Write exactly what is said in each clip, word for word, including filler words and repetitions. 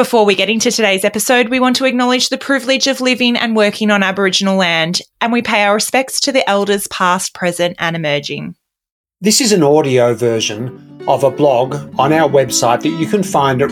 Before we get into today's episode, we want to acknowledge the privilege of living and working on Aboriginal land, and we pay our respects to the elders past, present and emerging. This is an audio version of a blog on our website that you can find at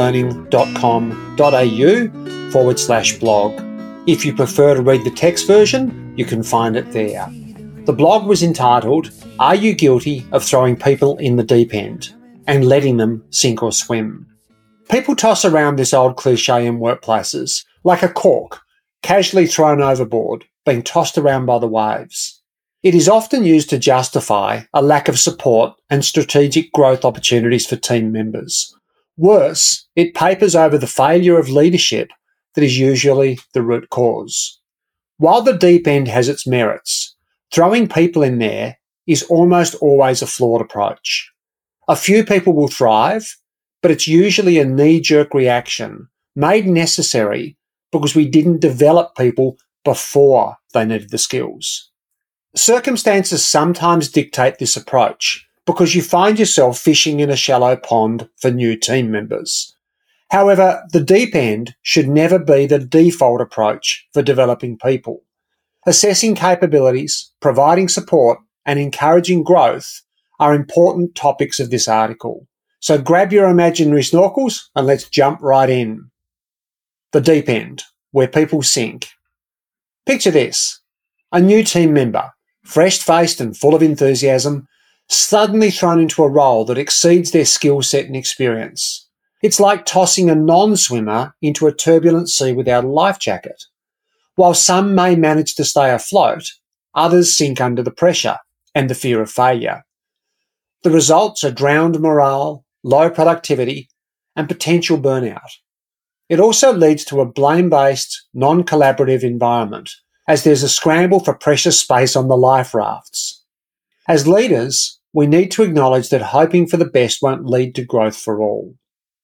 reallearning.com.au forward slash blog. If you prefer to read the text version, you can find it there. The blog was entitled, Are You Guilty of Throwing People in the Deep End and Letting Them Sink or Swim? People toss around this old cliche in workplaces, like a cork, casually thrown overboard, being tossed around by the waves. It is often used to justify a lack of support and strategic growth opportunities for team members. Worse, it papers over the failure of leadership that is usually the root cause. While the deep end has its merits, throwing people in there is almost always a flawed approach. A few people will thrive, but it's usually a knee-jerk reaction made necessary because we didn't develop people before they needed the skills. Circumstances sometimes dictate this approach because you find yourself fishing in a shallow pond for new team members. However, the deep end should never be the default approach for developing people. Assessing capabilities, providing support, and encouraging growth are important topics of this article. So grab your imaginary snorkels and let's jump right in. The deep end, where people sink. Picture this: a new team member, fresh-faced and full of enthusiasm, suddenly thrown into a role that exceeds their skill set and experience. It's like tossing a non-swimmer into a turbulent sea without a life jacket. While some may manage to stay afloat, others sink under the pressure and the fear of failure. The results are drowned morale, low productivity, and potential burnout. It also leads to a blame-based, non-collaborative environment, as there's a scramble for precious space on the life rafts. As leaders, we need to acknowledge that hoping for the best won't lead to growth for all.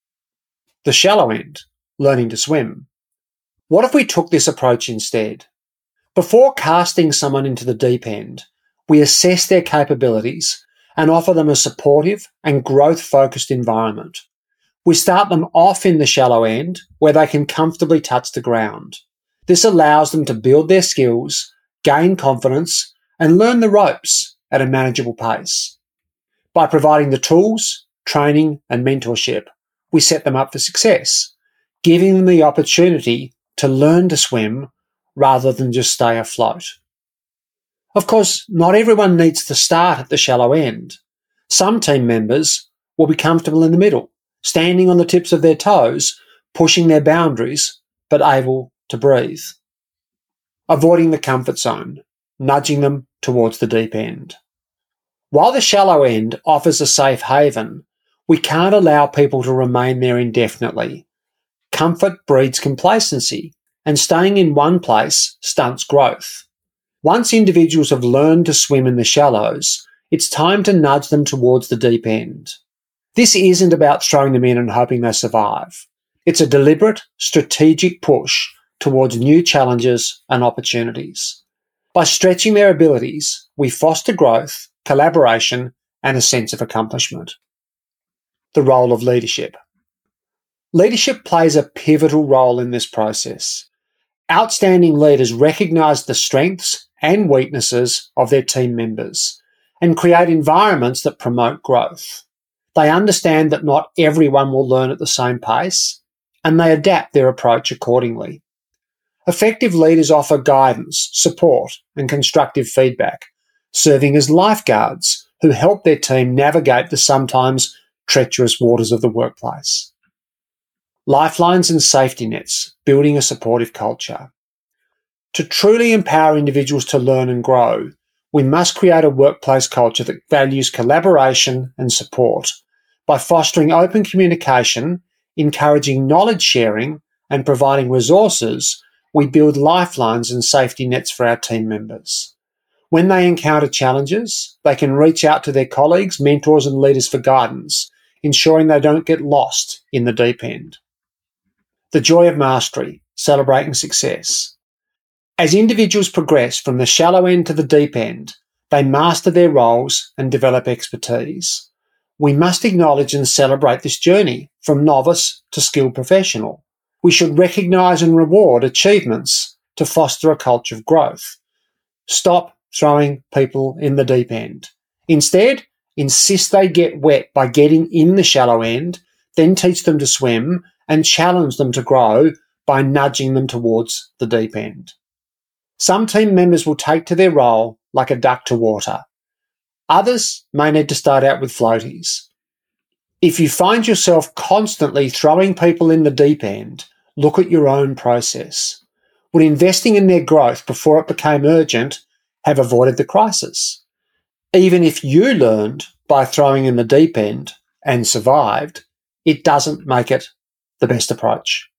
The shallow end, learning to swim. What if we took this approach instead? Before casting someone into the deep end, we assess their capabilities and offer them a supportive and growth-focused environment. We start them off in the shallow end where they can comfortably touch the ground. This allows them to build their skills, gain confidence, and learn the ropes at a manageable pace. By providing the tools, training, and mentorship, we set them up for success, giving them the opportunity to learn to swim rather than just stay afloat. Of course, not everyone needs to start at the shallow end. Some team members will be comfortable in the middle, standing on the tips of their toes, pushing their boundaries, but able to breathe. Avoiding the comfort zone, nudging them towards the deep end. While the shallow end offers a safe haven, we can't allow people to remain there indefinitely. Comfort breeds complacency, and staying in one place stunts growth. Once individuals have learned to swim in the shallows, it's time to nudge them towards the deep end. This isn't about throwing them in and hoping they survive. It's a deliberate, strategic push towards new challenges and opportunities. By stretching their abilities, we foster growth, collaboration, and a sense of accomplishment. The role of leadership. Leadership plays a pivotal role in this process. Outstanding leaders recognise the strengths and weaknesses of their team members and create environments that promote growth. They understand that not everyone will learn at the same pace, and they adapt their approach accordingly. Effective leaders offer guidance, support, and constructive feedback, serving as lifeguards who help their team navigate the sometimes treacherous waters of the workplace. Lifelines and safety nets, building a supportive culture. To truly empower individuals to learn and grow, we must create a workplace culture that values collaboration and support by fostering open communication, encouraging knowledge sharing, and providing resources. We build lifelines and safety nets for our team members. When they encounter challenges, they can reach out to their colleagues, mentors, and leaders for guidance, ensuring they don't get lost in the deep end. The joy of mastery, celebrating success. As individuals progress from the shallow end to the deep end, they master their roles and develop expertise. we must acknowledge and celebrate this journey from novice to skilled professional. We should recognise and reward achievements to foster a culture of growth. Stop throwing people in the deep end. Instead, insist they get wet by getting in the shallow end, then teach them to swim and challenge them to grow by nudging them towards the deep end. Some team members will take to their role like a duck to water. Others may need to start out with floaties. If you find yourself constantly throwing people in the deep end, look at your own process. Would investing in their growth before it became urgent have avoided the crisis? Even if you learned by throwing in the deep end and survived, it doesn't make it the best approach.